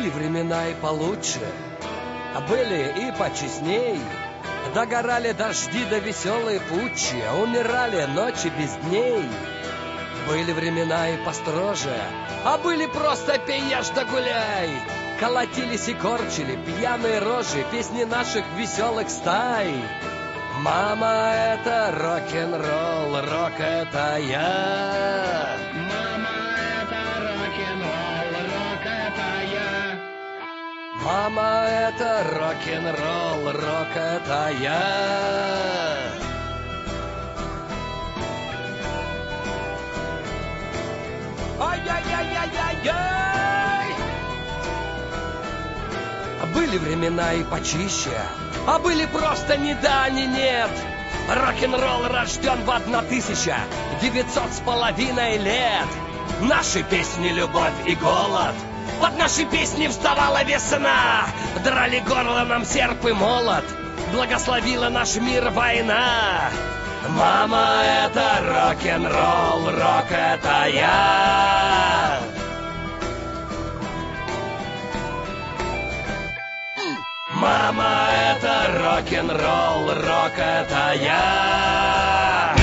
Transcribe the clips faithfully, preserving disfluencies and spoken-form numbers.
Были времена и получше, а были и почестней. Догорали дожди да веселые путчи, а умирали ночи без дней. Были времена и построже, а были просто пей, ешь да гуляй. Колотились и корчили пьяные рожи песни наших веселых стай. Мама, это рок-н-ролл, рок это я. Мама, это рок-н-ролл, рок это я. Мама, это рок-н-ролл, рок это я. Ай-яй-яй-яй-яй-яй! Были времена и почище, а были просто ни да, ни нет. Рок-н-ролл рожден в одна тысяча девятьсот с половиной лет. Наши песни — любовь и голод. Под наши песни вставала весна. Драли горло нам серп и молот. Благословила наш мир война. Мама, это рок-н-ролл, рок это я. Мама, это рок-н-ролл, рок это я.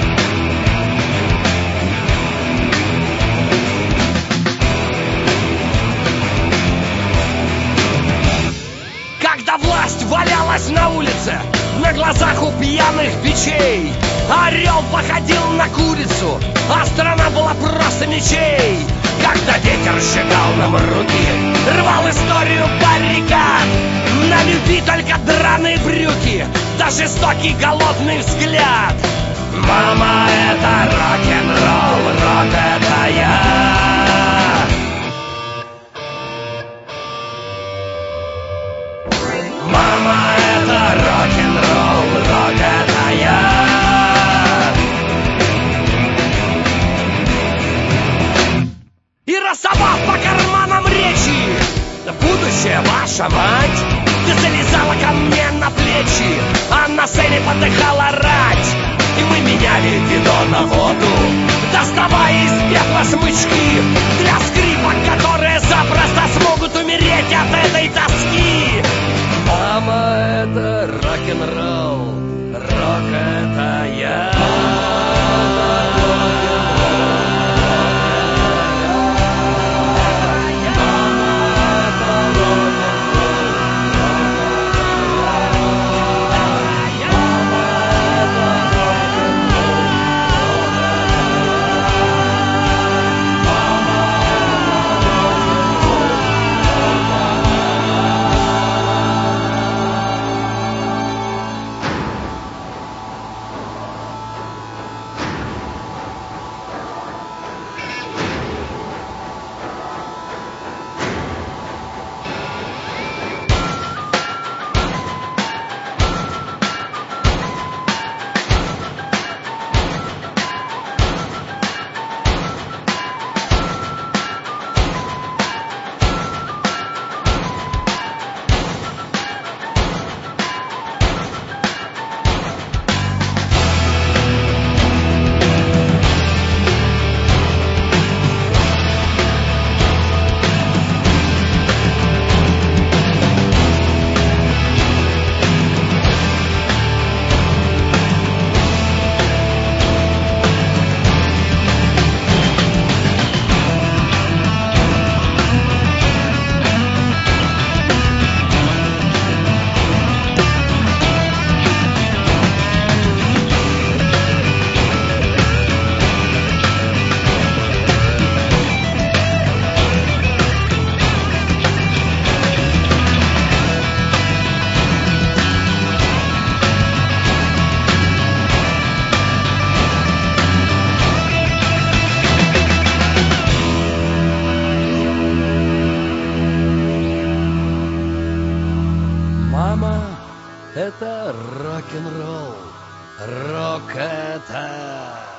Когда власть валялась на улице, на глазах у пьяных бичей, орел походил на курицу, а страна была просто ничей. Когда ветер сжигал нам руки, рвал историю баррикад, на любви только драные брюки, да жестокий голодный взгляд. Мама, это рок-н-ролл, рок это я. Мама, это рок-н-ролл, рок это я. И рассовав по карманам речи, будущее ваша мать, ты залезала ко мне на плечи, а на сцене подыхала рать. И мы меняли вино на воду, доставая из пепла смычки для скрипок, которые запросто смогут умереть от этой тоски. Мама, это рок-н-ролл, рок это я. Это рок-н-ролл, рок это...